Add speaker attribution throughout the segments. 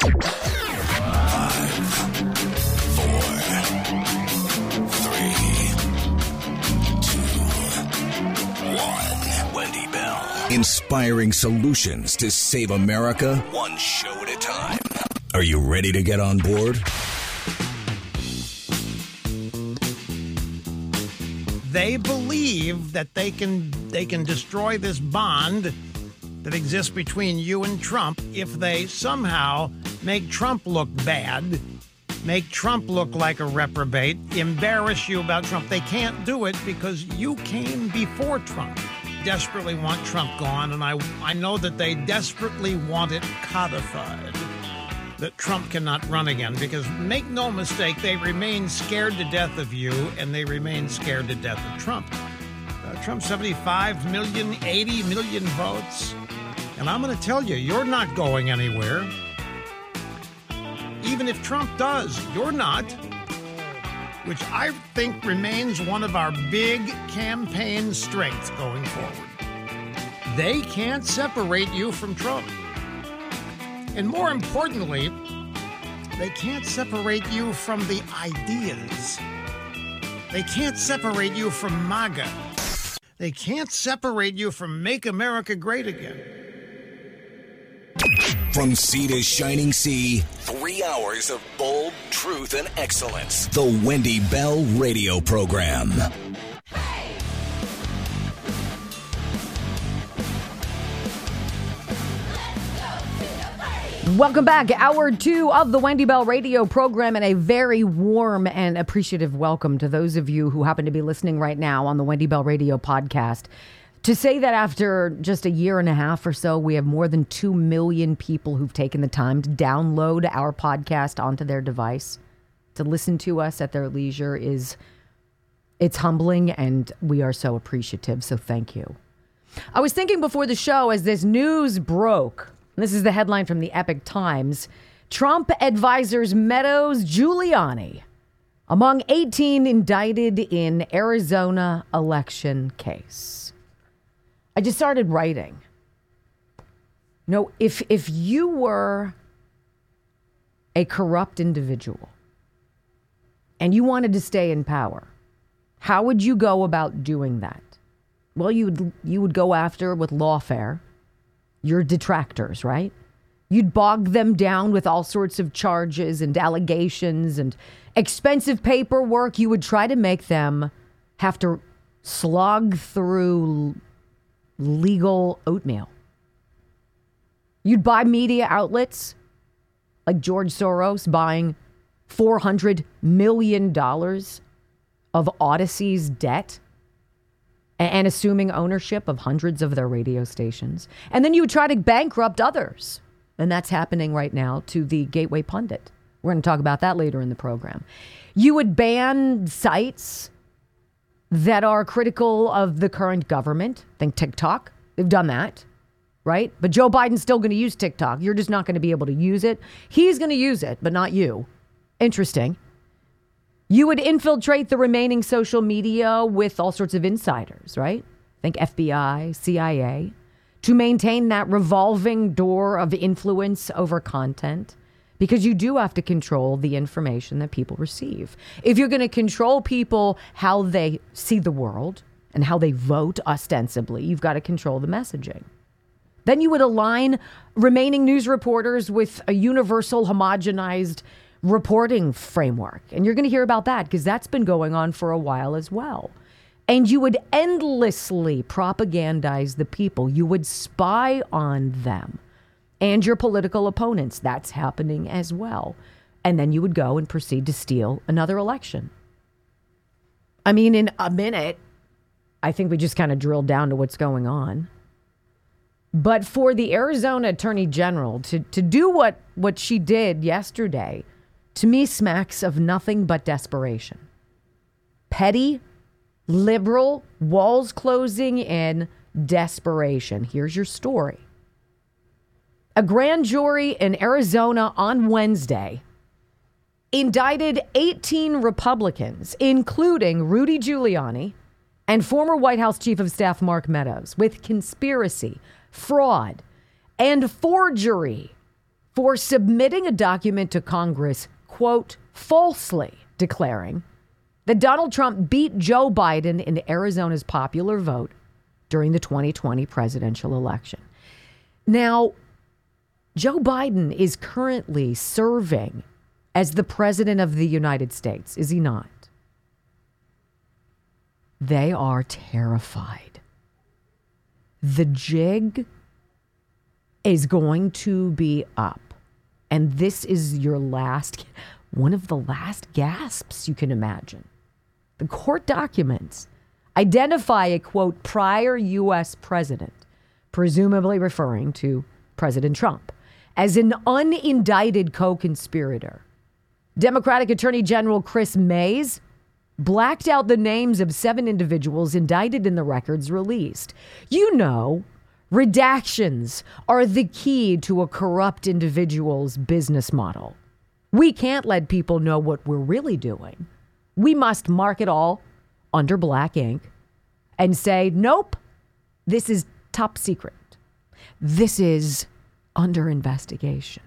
Speaker 1: Wendy Bell. Inspiring solutions to save America, one show at a time. Are you ready to get on board?
Speaker 2: They believe that they can destroy this bond that exists between you and Trump if they somehow make Trump look bad, make Trump look like a reprobate, embarrass you about Trump. They can't do it because you came before Trump. Desperately want Trump gone, and I know that they desperately want it codified, that Trump cannot run again, because make no mistake, they remain scared to death of you, and they remain scared to death of Trump. Trump, 75 million, 80 million votes, and I'm going to tell you, you're not going anywhere. Even if Trump does, you're not, which I think remains one of our big campaign strengths going forward. They can't separate you from Trump. And more importantly, they can't separate you from the ideas. They can't separate you from MAGA. They can't separate you from Make America Great Again.
Speaker 1: From sea to shining sea, 3 hours of bold truth and excellence. The Wendy Bell Radio Program.
Speaker 3: Welcome back. Hour 2 of the Wendy Bell Radio Program, and a very warm and appreciative welcome to those of you who happen to be listening right now on the Wendy Bell Radio Podcast. To say that after just a year and a half or so, we have more than 2 million people who've taken the time to download our podcast onto their device, to listen to us at their leisure, it's humbling, and we are so appreciative. So thank you. I was thinking before the show, as this news broke, this is the headline from the Epoch Times, Trump advisors Meadows Giuliani among 18 indicted in Arizona election case. I just started writing. No, if you were a corrupt individual and you wanted to stay in power, how would you go about doing that? Well, you would go after, with lawfare, your detractors, right? You'd bog them down with all sorts of charges and allegations and expensive paperwork. You would try to make them have to slog through legal oatmeal. You'd buy media outlets like George Soros buying $400 million of Odyssey's debt and assuming ownership of hundreds of their radio stations. And then you would try to bankrupt others. And that's happening right now to the Gateway Pundit. We're going to talk about that later in the program. You would ban sites that are critical of the current government. Think TikTok. They've done that, right? But Joe Biden's still going to use TikTok. You're just not going to be able to use it. He's going to use it, but not you. Interesting. You would infiltrate the remaining social media with all sorts of insiders, right? Think FBI, CIA, to maintain that revolving door of influence over content, because you do have to control the information that people receive. If you're going to control people, how they see the world and how they vote ostensibly, you've got to control the messaging. Then you would align remaining news reporters with a universal homogenized reporting framework. And you're going to hear about that because that's been going on for a while as well. And you would endlessly propagandize the people. You would spy on them and your political opponents. That's happening as well. And then you would go and proceed to steal another election. I mean, in a minute, I think we just kind of drilled down to what's going on. But for the Arizona Attorney General to do what she did yesterday, to me, smacks of nothing but desperation. Petty, liberal, walls closing in, desperation. Here's your story. A grand jury in Arizona on Wednesday indicted 18 Republicans, including Rudy Giuliani and former White House Chief of Staff Mark Meadows, with conspiracy, fraud, and forgery for submitting a document to Congress, quote, falsely declaring that Donald Trump beat Joe Biden in Arizona's popular vote during the 2020 presidential election. Now, Joe Biden is currently serving as the president of the United States, is he not? They are terrified. The jig is going to be up. And this is one of the last gasps you can imagine. The court documents identify a, quote, prior U.S. president, presumably referring to President Trump, as an unindicted co-conspirator. Democratic Attorney General Chris Mays blacked out the names of 7 individuals indicted in the records released. You know, redactions are the key to a corrupt individual's business model. We can't let people know what we're really doing. We must mark it all under black ink and say, nope, this is top secret. This is under investigation.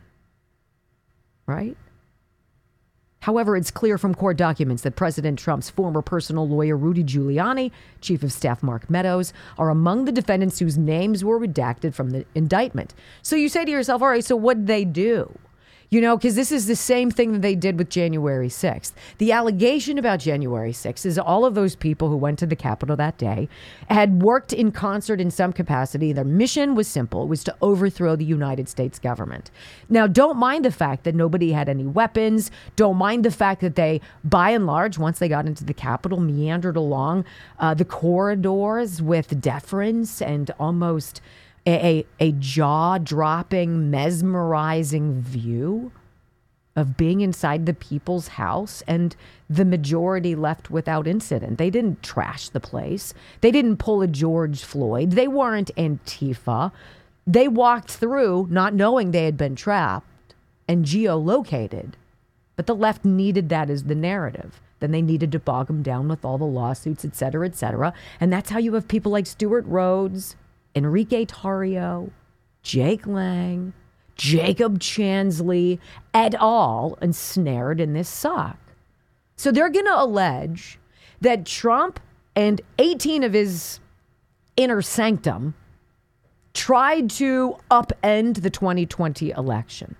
Speaker 3: Right? However, it's clear from court documents that President Trump's former personal lawyer, Rudy Giuliani, Chief of Staff Mark Meadows, are among the defendants whose names were redacted from the indictment. So you say to yourself, all right, so what'd they do? You know, because this is the same thing that they did with January 6th. The allegation about January 6th is all of those people who went to the Capitol that day had worked in concert in some capacity. Their mission was simple. It was to overthrow the United States government. Now, don't mind the fact that nobody had any weapons. Don't mind the fact that they, by and large, once they got into the Capitol, meandered along the corridors with deference and almost a jaw-dropping, mesmerizing view of being inside the people's house, and the majority left without incident. They didn't trash the place. They didn't pull a George Floyd. They weren't Antifa. They walked through not knowing they had been trapped and geolocated. But the left needed that as the narrative. Then they needed to bog them down with all the lawsuits, et cetera, et cetera. And that's how you have people like Stuart Rhodes, Enrique Tarrio, Jake Lang, Jacob Chansley, et al. Ensnared in this sock. So they're going to allege that Trump and 18 of his inner sanctum tried to upend the 2020 election.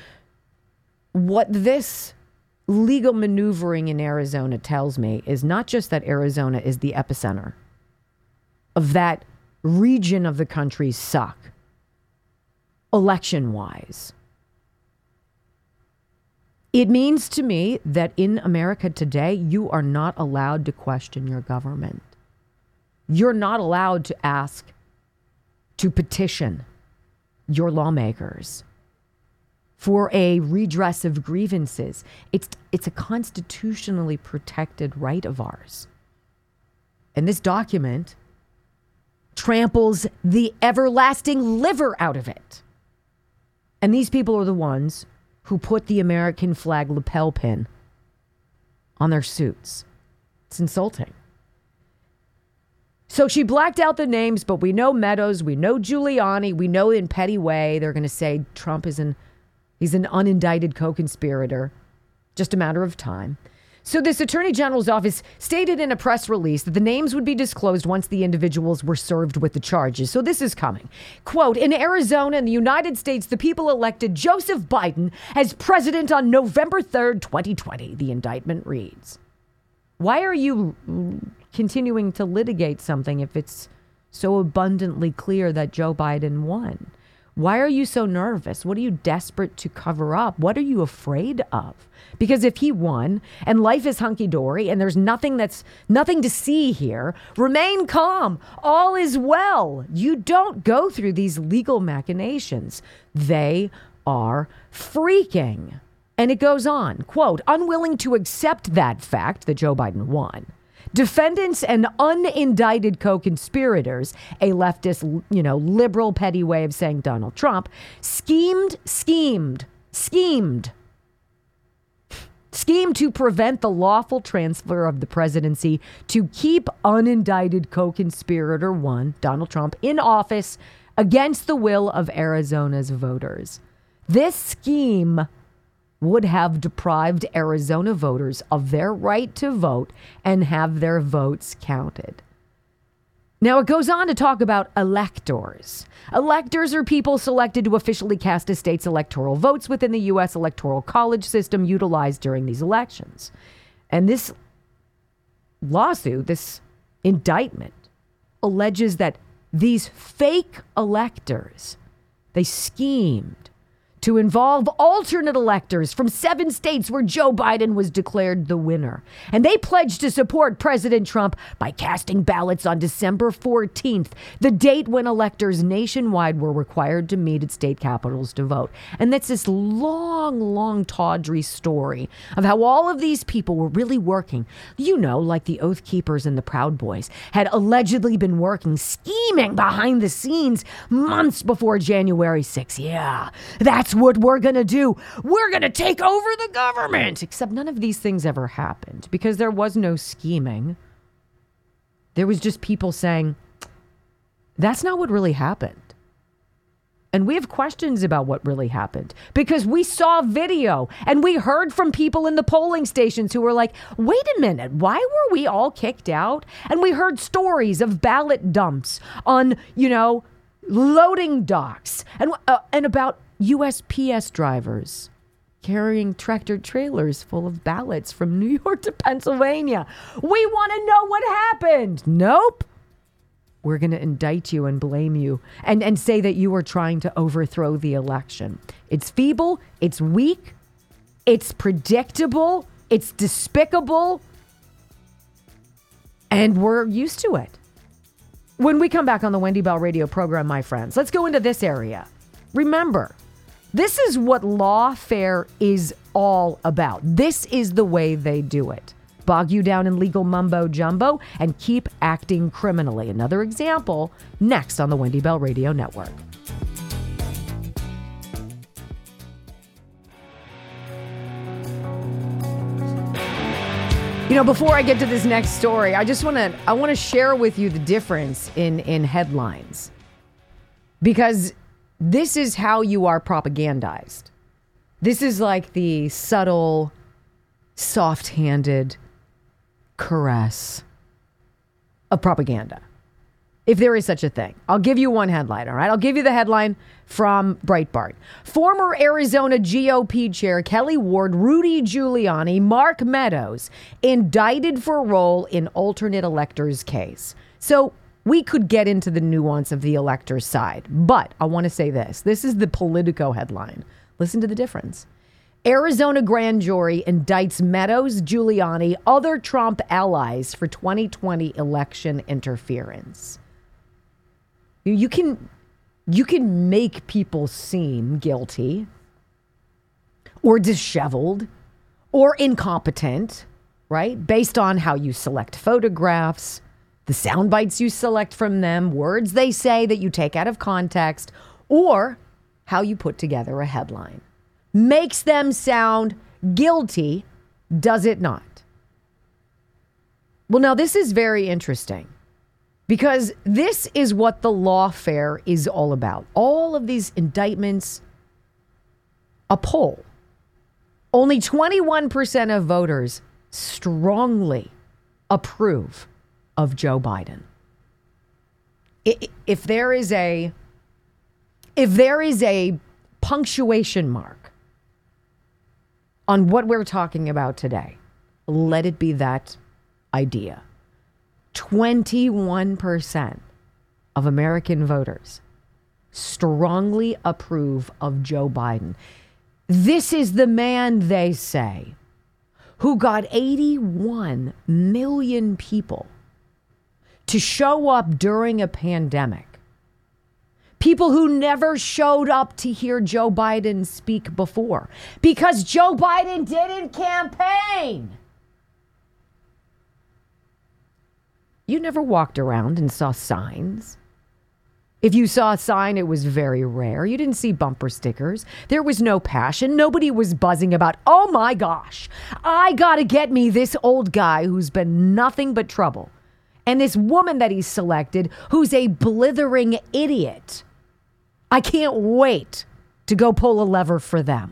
Speaker 3: What this legal maneuvering in Arizona tells me is not just that Arizona is the epicenter of that region of the country's suck, election-wise. It means to me that in America today, you are not allowed to question your government. You're not allowed to ask, to petition your lawmakers for a redress of grievances. It's a constitutionally protected right of ours. And this document tramples the everlasting liver out of it. And these people are the ones who put the American flag lapel pin on their suits. It's insulting. So she blacked out the names, but we know Meadows, we know Giuliani, we know in petty way they're going to say Trump he's an unindicted co-conspirator. Just a matter of time. So this Attorney General's office stated in a press release that the names would be disclosed once the individuals were served with the charges. So this is coming. Quote, in Arizona and the United States, the people elected Joseph Biden as president on November 3rd, 2020, the indictment reads. Why are you continuing to litigate something if it's so abundantly clear that Joe Biden won? Why are you so nervous? What are you desperate to cover up? What are you afraid of? Because if he won and life is hunky-dory and there's nothing to see here, remain calm. All is well. You don't go through these legal machinations. They are freaking. And it goes on, quote, unwilling to accept that fact that Joe Biden won. Defendants and unindicted co-conspirators, a leftist, liberal petty way of saying Donald Trump, schemed to prevent the lawful transfer of the presidency to keep unindicted co-conspirator one, Donald Trump, in office against the will of Arizona's voters. This scheme would have deprived Arizona voters of their right to vote and have their votes counted. Now, it goes on to talk about electors. Electors are people selected to officially cast a state's electoral votes within the U.S. Electoral College system utilized during these elections. And this lawsuit, this indictment, alleges that these fake electors, they schemed to involve alternate electors from 7 states where Joe Biden was declared the winner. And they pledged to support President Trump by casting ballots on December 14th, the date when electors nationwide were required to meet at state capitals to vote. And that's this long, tawdry story of how all of these people were really working, like the Oath Keepers and the Proud Boys had allegedly been working, scheming behind the scenes months before January 6th. Yeah, that's what we're going to do. We're going to take over the government. Except none of these things ever happened because there was no scheming. There was just people saying, that's not what really happened. And we have questions about what really happened because we saw video and we heard from people in the polling stations who were like, wait a minute, why were we all kicked out? And we heard stories of ballot dumps on, loading docks and about USPS drivers carrying tractor trailers full of ballots from New York to Pennsylvania. We want to know what happened. Nope. We're going to indict you and blame you and say that you were trying to overthrow the election. It's feeble. It's weak. It's predictable. It's despicable. And we're used to it. When we come back on the Wendy Bell radio program, my friends, let's go into this area. Remember, this is what lawfare is all about. This is the way they do it. Bog you down in legal mumbo jumbo and keep acting criminally. Another example next on the Wendy Bell Radio Network. Before I get to this next story, I want to share with you the difference in headlines. Because this is how you are propagandized. This is like the subtle, soft-handed caress of propaganda, if there is such a thing. I'll give you one headline, all right? I'll give you the headline from Breitbart. Former Arizona GOP chair Kelly Ward, Rudy Giuliani, Mark Meadows, indicted for role in alternate electors case. So we could get into the nuance of the elector's side, but I want to say this. This is the Politico headline. Listen to the difference. Arizona grand jury indicts Meadows, Giuliani, other Trump allies for 2020 election interference. You can make people seem guilty or disheveled or incompetent, right? Based on how you select photographs, the sound bites you select from them, words they say that you take out of context, or how you put together a headline. Makes them sound guilty, does it not? Well, now this is very interesting because this is what the lawfare is all about. All of these indictments, a poll. Only 21% of voters strongly approve of Joe Biden. If there is a punctuation mark on what we're talking about today, let it be that idea. 21% of American voters strongly approve of Joe Biden. This is the man, they say, who got 81 million people to show up during a pandemic. People who never showed up to hear Joe Biden speak before because Joe Biden didn't campaign. You never walked around and saw signs. If you saw a sign, it was very rare. You didn't see bumper stickers. There was no passion. Nobody was buzzing about, oh my gosh, I gotta get me this old guy who's been nothing but trouble. And this woman that he's selected who's a blithering idiot. I can't wait to go pull a lever for them.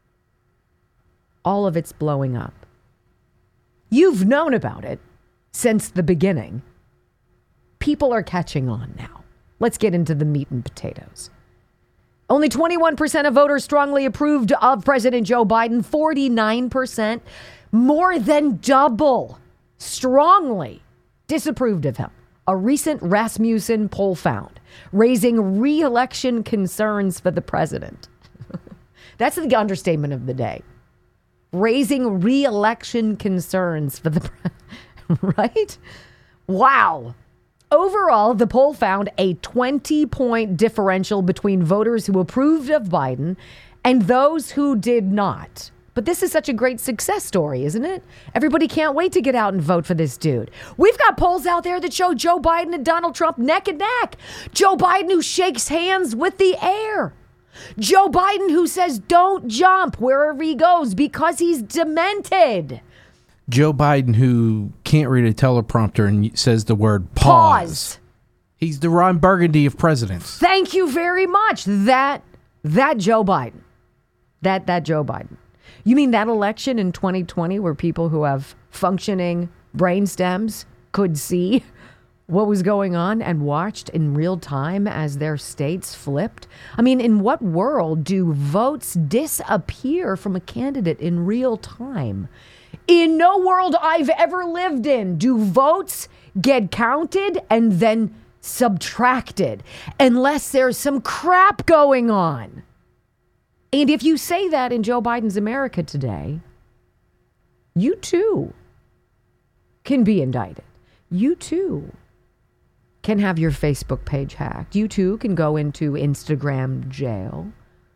Speaker 3: All of it's blowing up. You've known about it since the beginning. People are catching on now. Let's get into the meat and potatoes. Only 21% of voters strongly approved of President Joe Biden. 49%, more than double, strongly disapproved of him. A recent Rasmussen poll found, raising re-election concerns for the president. That's the understatement of the day. Raising re-election concerns for the president. Right? Wow. Overall, the poll found a 20-point differential between voters who approved of Biden and those who did not. But this is such a great success story, isn't it? Everybody can't wait to get out and vote for this dude. We've got polls out there that show Joe Biden and Donald Trump neck and neck. Joe Biden who shakes hands with the air. Joe Biden who says don't jump wherever he goes because he's demented.
Speaker 4: Joe Biden who can't read a teleprompter and says the word pause. He's the Ron Burgundy of presidents.
Speaker 3: Thank you very much. That Joe Biden. That Joe Biden. You mean that election in 2020 where people who have functioning brain stems could see what was going on and watched in real time as their states flipped? I mean, in what world do votes disappear from a candidate in real time? In no world I've ever lived in do votes get counted and then subtracted unless there's some crap going on. And if you say that in Joe Biden's America today, you too can be indicted. You too can have your Facebook page hacked. You too can go into Instagram jail.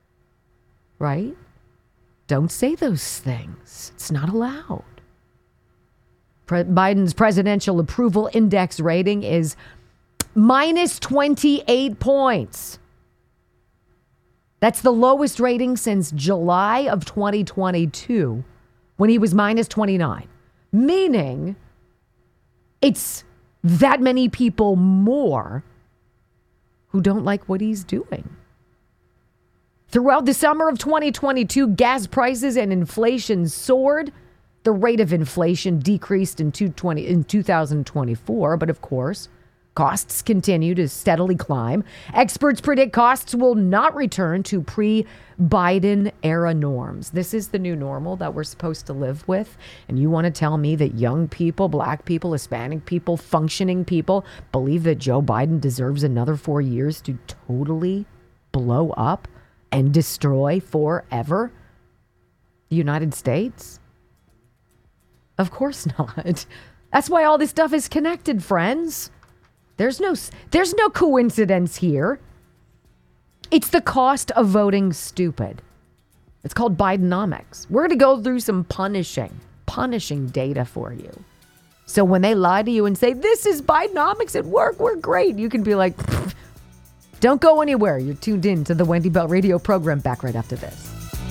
Speaker 3: Right? Don't say those things. It's not allowed. Biden's presidential approval index rating is minus 28 points. That's the lowest rating since July of 2022 when he was minus 29, meaning it's that many people more who don't like what he's doing. Throughout the summer of 2022, gas prices and inflation soared. The rate of inflation decreased in 2024, but of course, costs continue to steadily climb. Experts predict costs will not return to pre-Biden era norms. This is the new normal that we're supposed to live with. And you want to tell me that young people, black people, Hispanic people, functioning people believe that Joe Biden deserves another 4 years to totally blow up and destroy forever the United States? Of course not. That's why all this stuff is connected, friends. There's no coincidence here. It's the cost of voting stupid. It's called Bidenomics. We're going to go through some punishing data for you. So when they lie to you and say, this is Bidenomics at work, we're great, you can be like, don't go anywhere. You're tuned in to the Wendy Bell Radio program. Back right after this.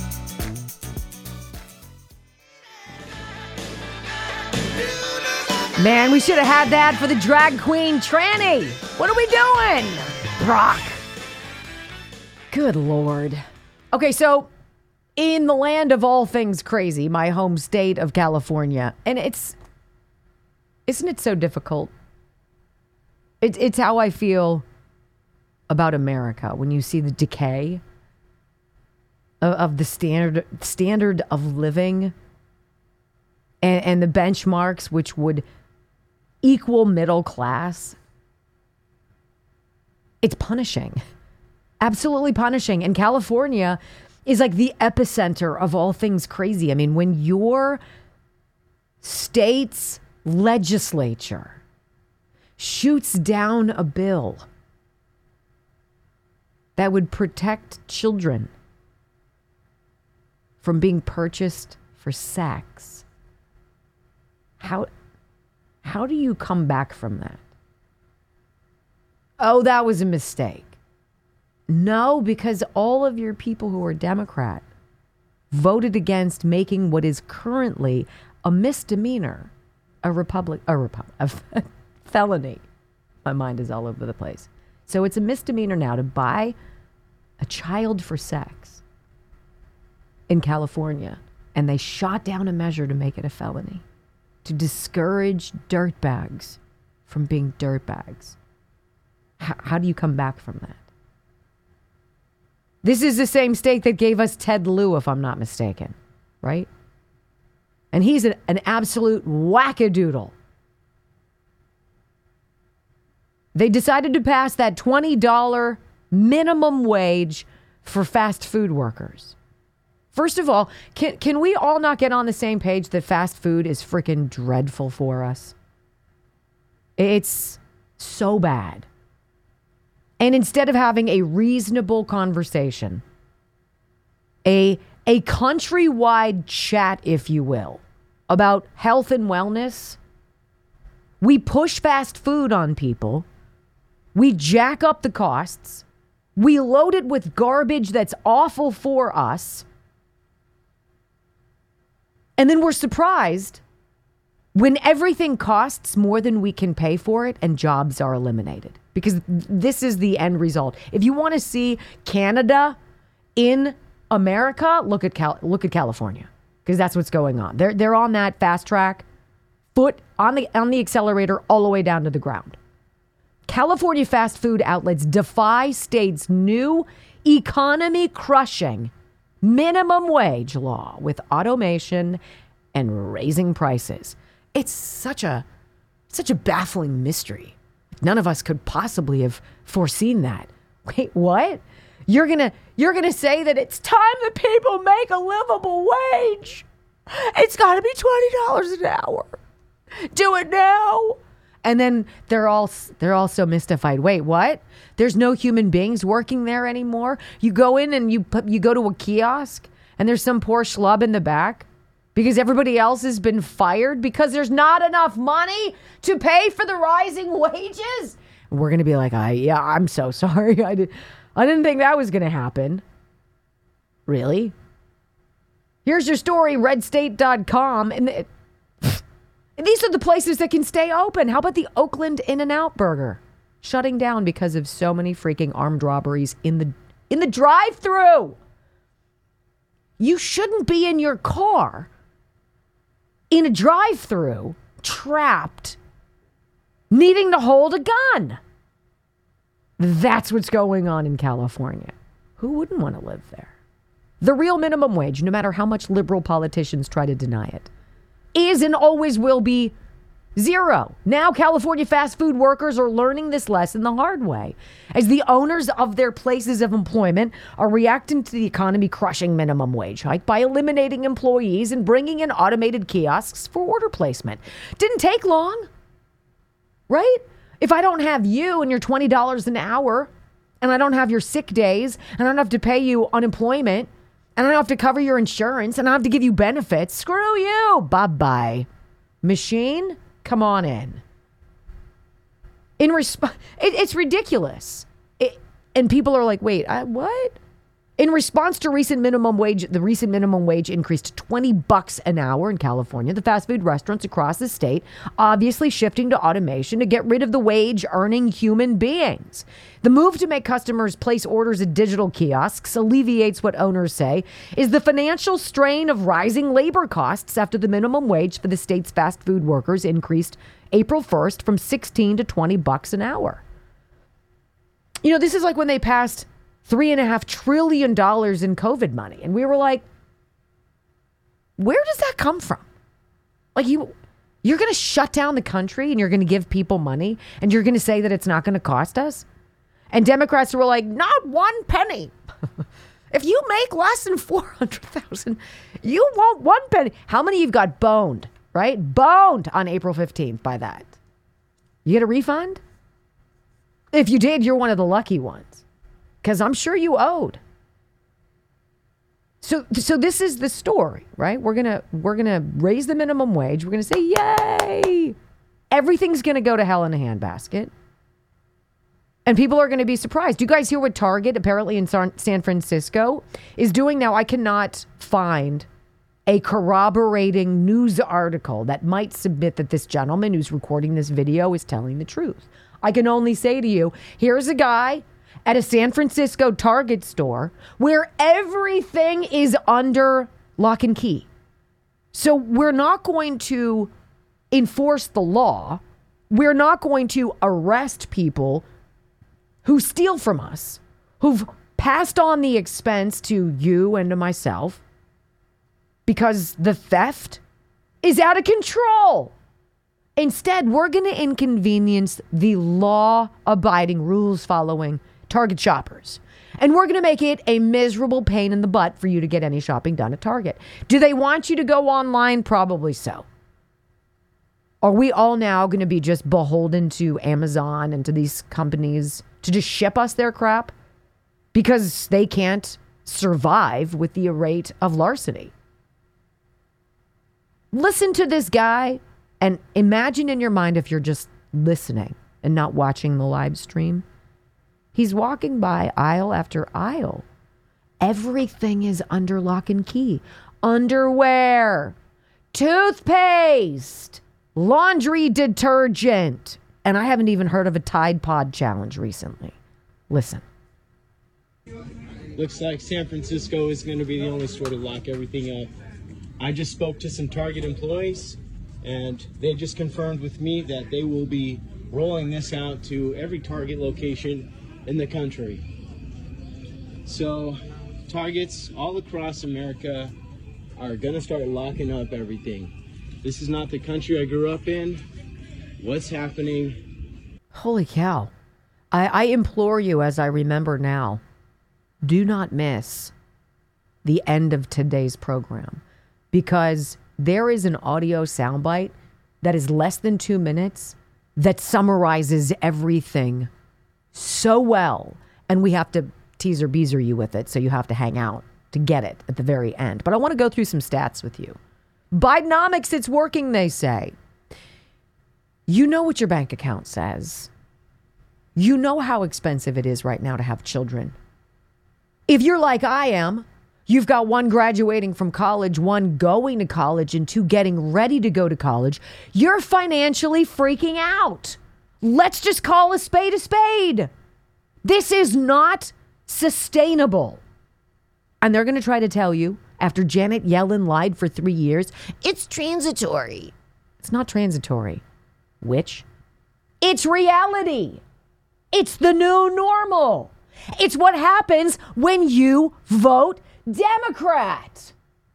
Speaker 3: Man, we should have had that for the drag queen tranny. What are we doing, Brock? Good Lord. Okay, so in the land of all things crazy, my home state of California, and isn't it so difficult? It's how I feel about America when you see the decay of the standard of living and the benchmarks which would equal middle class. It's punishing. Absolutely punishing. And California is like the epicenter of all things crazy. I mean, when your state's legislature shoots down a bill that would protect children from being purchased for sex, how do you come back from that? Oh, that was a mistake. No, because all of your people who are Democrat voted against making what is currently a misdemeanor, a felony. My mind is all over the place. So it's a misdemeanor now to buy a child for sex in California, and they shot down a measure to make it a felony, to discourage dirtbags from being dirtbags. How do you come back from that? This is the same state that gave us Ted Lieu, if I'm not mistaken, right? And he's an absolute wackadoodle. They decided to pass that $20 minimum wage for fast food workers. First of all, can we all not get on the same page that fast food is freaking dreadful for us? It's so bad. And instead of having a reasonable conversation, a countrywide chat, if you will, about health and wellness, we push fast food on people. We jack up the costs. We load it with garbage that's awful for us. And then we're surprised when everything costs more than we can pay for it and jobs are eliminated. Because this is the end result. If you want to see Canada in America, look at California, because that's what's going on. They're on that fast track, foot on the accelerator all the way down to the ground. California fast food outlets defy state's new economy-crushing minimum wage law with automation and raising prices. It's such a baffling mystery. None of us could possibly have foreseen that. Wait, what? You're gonna say that it's time that people make a livable wage? It's got to be $20 an hour. Do it now. And then they're all so mystified. Wait, what? There's no human beings working there anymore? You go in and you go to a kiosk and there's some poor schlub in the back because everybody else has been fired because there's not enough money to pay for the rising wages? We're going to be like, I'm so sorry. I didn't think that was going to happen. Really? Here's your story, redstate.com. And these are the places that can stay open. How about the Oakland In-N-Out Burger shutting down because of so many freaking armed robberies in the drive-thru? You shouldn't be in your car in a drive-thru, trapped, needing to hold a gun. That's what's going on in California. Who wouldn't want to live there? The real minimum wage, no matter how much liberal politicians try to deny it, is and always will be zero. Now California fast food workers are learning this lesson the hard way, as the owners of their places of employment are reacting to the economy crushing minimum wage hike by eliminating employees and bringing in automated kiosks for order placement. Didn't take long, right? If I don't have you and your $20 an hour, and I don't have your sick days, and I don't have to pay you unemployment, and I don't have to cover your insurance, and I don't have to give you benefits, screw you. Bye-bye. Machine, come on in. It's ridiculous. And people are like, wait, what? In response to the recent minimum wage increased to $20 an hour in California. The fast food restaurants across the state obviously shifting to automation to get rid of the wage-earning human beings. The move to make customers place orders at digital kiosks alleviates what owners say is the financial strain of rising labor costs after the minimum wage for the state's fast food workers increased April 1st from $16 to $20 an hour. You know, this is like when they passed $3.5 trillion in COVID money. And we were like, where does that come from? Like, you're going to shut down the country and you're going to give people money and you're going to say that it's not going to cost us? And Democrats were like, not one penny. If you make less than $400,000, you won't one penny. How many you've got boned, right? Boned on April 15th by that. You get a refund? If you did, you're one of the lucky ones. Because I'm sure you owed. So this is the story, right? We're gonna raise the minimum wage. We're gonna say, yay! Everything's gonna go to hell in a handbasket. And people are gonna be surprised. Do you guys hear what Target, apparently in San Francisco, is doing now? I cannot find a corroborating news article that might submit that this gentleman who's recording this video is telling the truth. I can only say to you, here's a guy at a San Francisco Target store where everything is under lock and key. So we're not going to enforce the law. We're not going to arrest people who steal from us, who've passed on the expense to you and to myself, because the theft is out of control. Instead, we're going to inconvenience the law-abiding, rules-following Target shoppers. And we're going to make it a miserable pain in the butt for you to get any shopping done at Target. Do they want you to go online? Probably so. Are we all now going to be just beholden to Amazon and to these companies to just ship us their crap because they can't survive with the rate of larceny? Listen to this guy and imagine in your mind, if you're just listening and not watching the live stream, he's walking by aisle after aisle. Everything is under lock and key. Underwear, toothpaste, laundry detergent. And I haven't even heard of a Tide Pod challenge recently. Listen.
Speaker 5: Looks like San Francisco is going to be the only store to lock everything up. I just spoke to some Target employees, and they just confirmed with me that they will be rolling this out to every Target location in the country. So Targets all across America are going to start locking up everything. This is not the country I grew up in. What's happening?
Speaker 3: Holy cow. I implore you, as I remember now, do not miss the end of today's program, because there is an audio soundbite that is less than 2 minutes that summarizes everything so well. And we have to teaser beezer you with it, so you have to hang out to get it at the very end. But I want to go through some stats with you. Bidenomics, it's working, they say. You know what your bank account says. You know how expensive it is right now to have children. If you're like I am, you've got one graduating from college, one going to college, and two getting ready to go to college. You're financially freaking out. Let's just call a spade a spade. This is not sustainable. And they're going to try to tell you, after Janet Yellen lied for 3 years, it's transitory. It's not transitory. Which? It's reality. It's the new normal. It's what happens when you vote Democrat.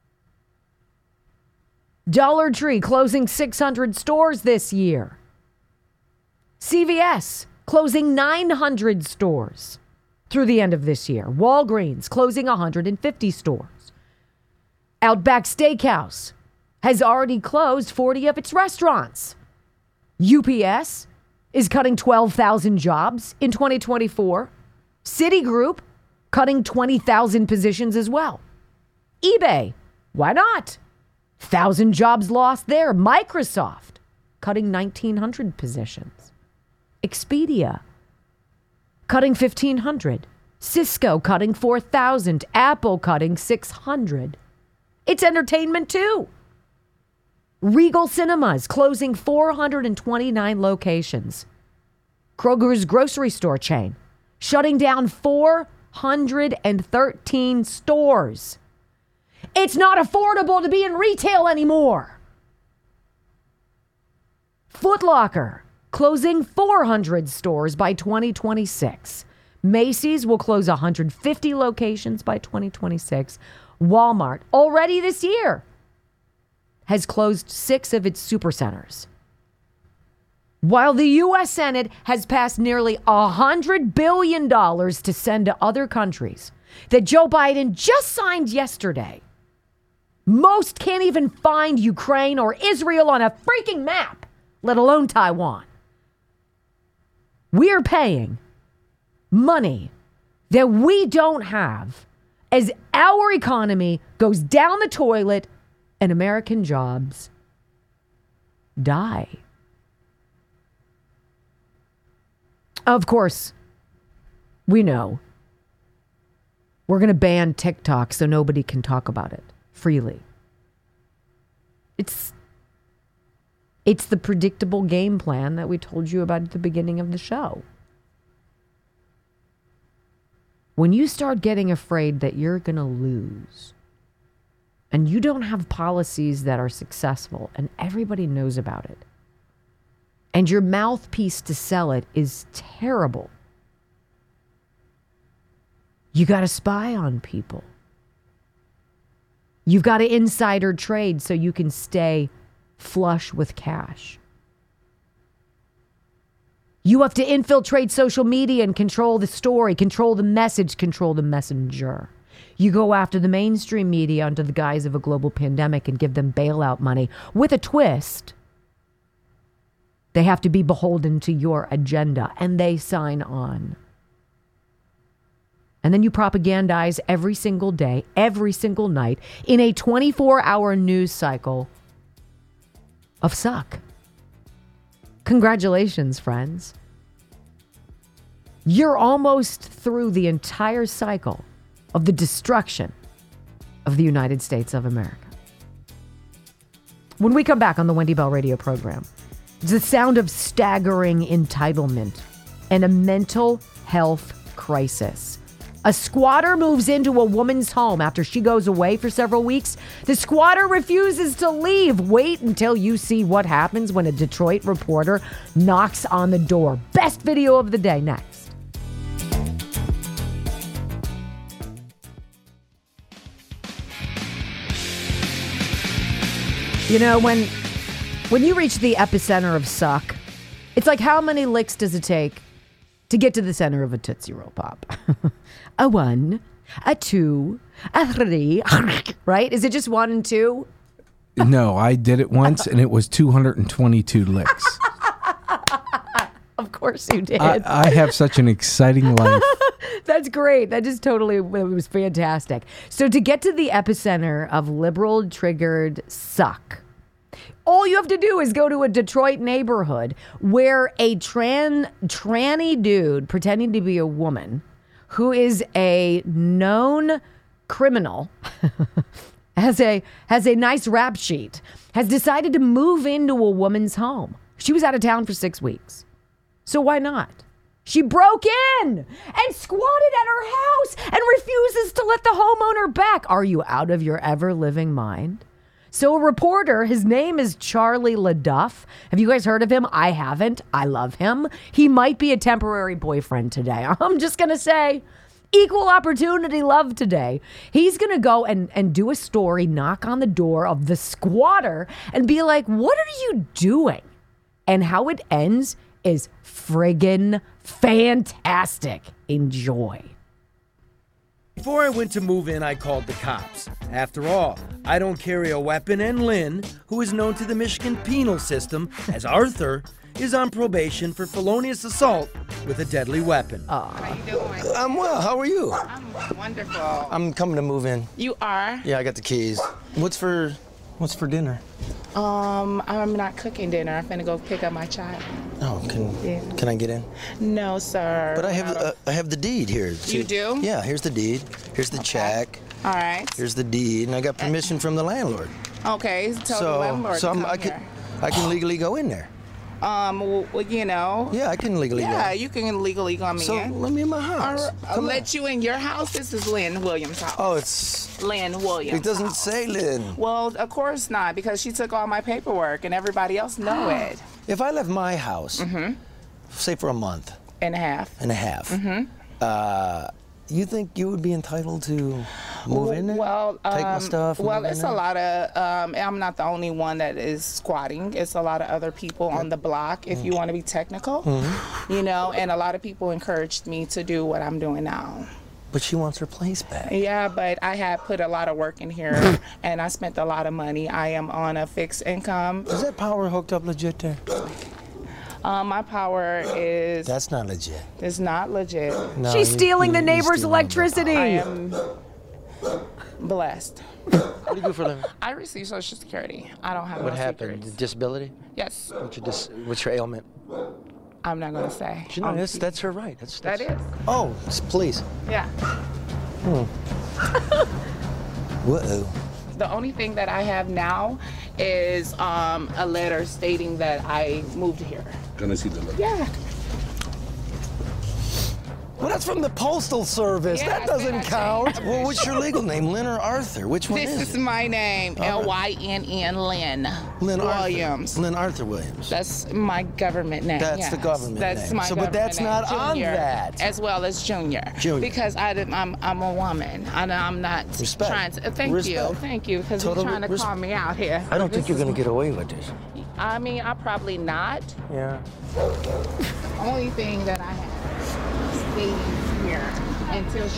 Speaker 3: Dollar Tree closing 600 stores this year. CVS closing 900 stores through the end of this year. Walgreens closing 150 stores. Outback Steakhouse has already closed 40 of its restaurants. UPS is cutting 12,000 jobs in 2024. Citigroup cutting 20,000 positions as well. eBay, why not? 1,000 jobs lost there. Microsoft cutting 1,900 positions. Expedia cutting 1,500. Cisco cutting 4,000. Apple cutting 600. It's entertainment too. Regal Cinemas closing 429 locations. Kroger's grocery store chain shutting down 413 stores. It's not affordable to be in retail anymore. Foot Locker closing 400 stores by 2026. Macy's will close 150 locations by 2026. Walmart, already this year, has closed 6 of its supercenters. While the U.S. Senate has passed nearly $100 billion to send to other countries that Joe Biden just signed yesterday, most can't even find Ukraine or Israel on a freaking map, let alone Taiwan. We're paying money that we don't have as our economy goes down the toilet and American jobs die. Of course, we know we're going to ban TikTok so nobody can talk about it freely. It's the predictable game plan that we told you about at the beginning of the show. when you start getting afraid that you're going to lose and you don't have policies that are successful and everybody knows about it, and your mouthpiece to sell it is terrible, you got to spy on people. You've got to insider trade so you can stay flush with cash. You have to infiltrate social media and control the story, control the message, control the messenger. You go after the mainstream media under the guise of a global pandemic and give them bailout money with a twist. They have to be beholden to your agenda, and they sign on. And then you propagandize every single day, every single night, in a 24-hour news cycle of suck. Congratulations, friends. You're almost through the entire cycle of the destruction of the United States of America. When we come back on the Wendy Bell radio program, it's the sound of staggering entitlement and a mental health crisis. A squatter moves into a woman's home after she goes away for several weeks. The squatter refuses to leave. Wait until you see what happens when a Detroit reporter knocks on the door. Best video of the day next. You know, when you reach the epicenter of suck, it's like, how many licks does it take to get to the center of a Tootsie Roll Pop? A 1, a 2, a 3, right? Is it just 1 and 2?
Speaker 4: No, I did it once, and it was 222 licks.
Speaker 3: Of course you did.
Speaker 4: I have such an exciting life.
Speaker 3: That's great. That just totally, it was fantastic. So to get to the epicenter of liberal-triggered suck, all you have to do is go to a Detroit neighborhood where a tranny dude pretending to be a woman who is a known criminal, has a nice rap sheet, has decided to move into a woman's home. She was out of town for 6 weeks. So why not? She broke in and squatted at her house and refuses to let the homeowner back. Are you out of your ever-living mind? So a reporter, his name is Charlie LaDuff. Have you guys heard of him? I haven't. I love him. He might be a temporary boyfriend today. I'm just going to say equal opportunity love today. He's going to go and do a story, knock on the door of the squatter and be like, what are you doing? And how it ends is friggin' fantastic. Enjoy.
Speaker 6: Before I went to move in, I called the cops. After all, I don't carry a weapon, and Lynn, who is known to the Michigan penal system as Arthur, is on probation for felonious assault with a deadly weapon.
Speaker 7: How you doing?
Speaker 8: I'm well. How are you?
Speaker 7: I'm wonderful.
Speaker 8: I'm coming to move in.
Speaker 7: You are?
Speaker 8: Yeah, I got the keys. What's for dinner?
Speaker 7: I'm not cooking dinner. I'm finna go pick up my child.
Speaker 8: Oh, can I get in?
Speaker 7: No, sir.
Speaker 8: But I have the deed here.
Speaker 7: You do?
Speaker 8: Yeah, here's the deed. Here's the check.
Speaker 7: All right.
Speaker 8: Here's the deed, and I got permission from the landlord.
Speaker 7: Okay, tell the landlord to come here.
Speaker 8: I can legally go in there.
Speaker 7: Well, you know.
Speaker 8: Yeah, I can legally go.
Speaker 7: Yeah, you can legally come in.
Speaker 8: So let me in my house.
Speaker 7: I'll let you in your house. This is Lynn Williams' house.
Speaker 8: Oh, it's
Speaker 7: Lynn Williams.
Speaker 8: It doesn't say Lynn.
Speaker 7: Well, of course not, because she took all my paperwork and everybody else know it.
Speaker 8: If I left my house, say for a month
Speaker 7: and a half,
Speaker 8: you think you would be entitled to move in there?
Speaker 7: Well,
Speaker 8: take my stuff?
Speaker 7: Well, it's a lot of, I'm not the only one that is squatting. It's a lot of other people on the block, if you want to be technical, you know, and a lot of people encouraged me to do what I'm doing now.
Speaker 8: But she wants her place back.
Speaker 7: Yeah, but I had put a lot of work in here, and I spent a lot of money. I am on a fixed income.
Speaker 8: Is that power hooked up legit there?
Speaker 7: My power is...
Speaker 8: That's not legit.
Speaker 7: It's not legit.
Speaker 3: No, she's stealing the neighbor's electricity.
Speaker 7: I am blessed.
Speaker 8: What do you do for a living?
Speaker 7: I receive Social Security. I don't have
Speaker 8: What
Speaker 7: no
Speaker 8: happened?
Speaker 7: secrets.
Speaker 8: Disability?
Speaker 7: Yes.
Speaker 8: What's your ailment?
Speaker 7: I'm not going to say.
Speaker 8: You know, that's her right.
Speaker 7: That is.
Speaker 8: Oh, please.
Speaker 7: Yeah.
Speaker 8: Whoa.
Speaker 7: The only thing that I have now is a letter stating that I moved here.
Speaker 9: Can I see the letter?
Speaker 7: Yeah.
Speaker 8: Well, that's from the Postal Service.
Speaker 7: Yeah,
Speaker 8: that doesn't count.
Speaker 7: changed.
Speaker 8: Well, what's your legal name, Lynn or Arthur? Which one
Speaker 7: This
Speaker 8: is
Speaker 7: is
Speaker 8: it?
Speaker 7: my name, L-Y-N-N, Lynn.
Speaker 8: Lynn
Speaker 7: Williams.
Speaker 8: Arthur. Lynn Arthur Williams.
Speaker 7: That's my government name.
Speaker 8: That's
Speaker 7: yes.
Speaker 8: the government
Speaker 7: That's
Speaker 8: name.
Speaker 7: my
Speaker 8: But
Speaker 7: government
Speaker 8: that's
Speaker 7: name.
Speaker 8: not on
Speaker 7: Junior,
Speaker 8: that.
Speaker 7: as well as Junior.
Speaker 8: Junior.
Speaker 7: Because I'm a woman. I'm not
Speaker 8: Respect.
Speaker 7: trying to. Thank
Speaker 8: Respect.
Speaker 7: you, because
Speaker 8: Total
Speaker 7: you're trying to call me out here.
Speaker 8: I don't think you're going to get away with this.
Speaker 7: I mean, I'm probably not.
Speaker 8: Yeah.
Speaker 7: Only thing that I have stays here until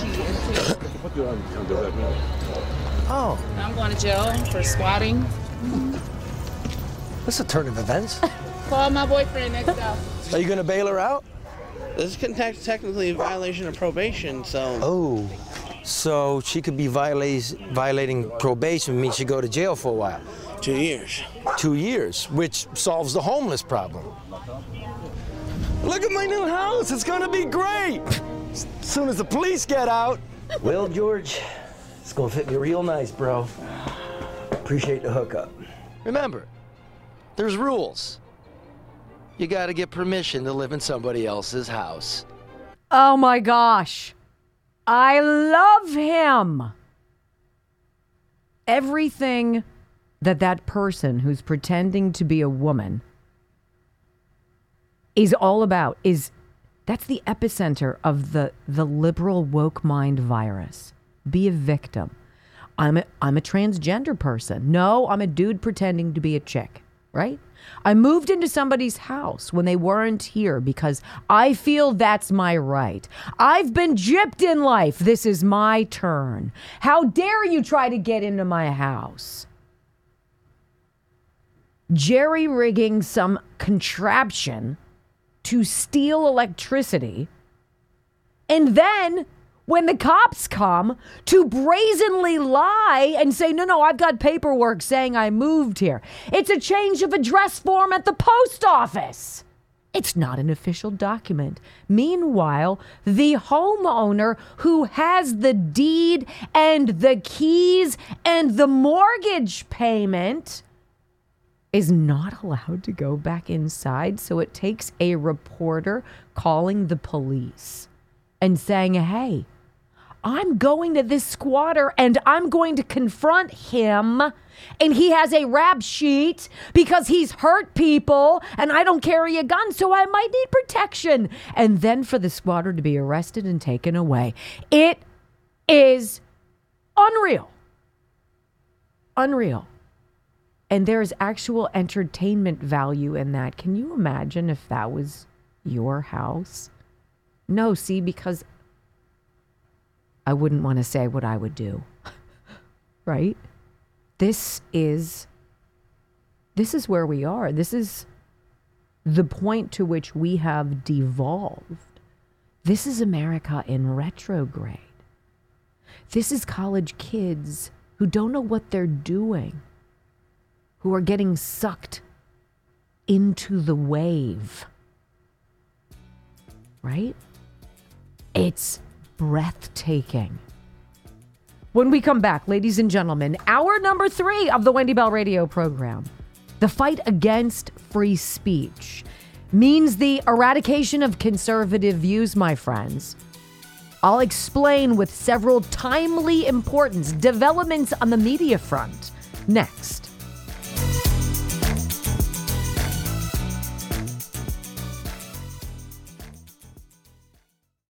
Speaker 8: Oh,
Speaker 7: I'm going to jail for squatting.
Speaker 8: that's a turn of events.
Speaker 7: Call my boyfriend next up.
Speaker 8: Are you going to bail her out?
Speaker 9: This is technically a violation of probation, so...
Speaker 8: Oh, so she could be violating probation, means she go to jail for a while.
Speaker 9: 2 years.
Speaker 8: 2 years, which solves the homeless problem. Look at my new house. It's going to be great. As soon as the police get out. Well, George, it's going to fit me real nice, bro. Appreciate the hookup. Remember, there's rules. You got to get permission to live in somebody else's house.
Speaker 3: Oh my gosh. I love him. Everything that person who's pretending to be a woman is all about that's the epicenter of the liberal woke mind virus. Be a victim. I'm a transgender person. No, I'm a dude pretending to be a chick, right? I moved into somebody's house when they weren't here because I feel that's my right. I've been gypped in life. This is my turn. How dare you try to get into my house? Jerry-rigging some contraption to steal electricity, and then when the cops come, to brazenly lie and say, no, I've got paperwork saying I moved here. It's a change of address form at the post office. It's not an official document. Meanwhile, the homeowner who has the deed and the keys and the mortgage payment is not allowed to go back inside. So it takes a reporter calling the police and saying, hey, I'm going to this squatter and I'm going to confront him, and he has a rap sheet because he's hurt people and I don't carry a gun, so I might need protection. And then for the squatter to be arrested and taken away. It is unreal. Unreal. And there's actual entertainment value in that. Can you imagine if that was your house? No, see, because I wouldn't want to say what I would do. Right? This is where we are. This is the point to which we have devolved. This is America in retrograde. This is college kids who don't know what they're doing, who are getting sucked into the wave. Right? It's breathtaking. When we come back, ladies and gentlemen, hour number 3 of the Wendy Bell Radio program. The fight against free speech means the eradication of conservative views, my friends. I'll explain with several timely importance developments on the media front next.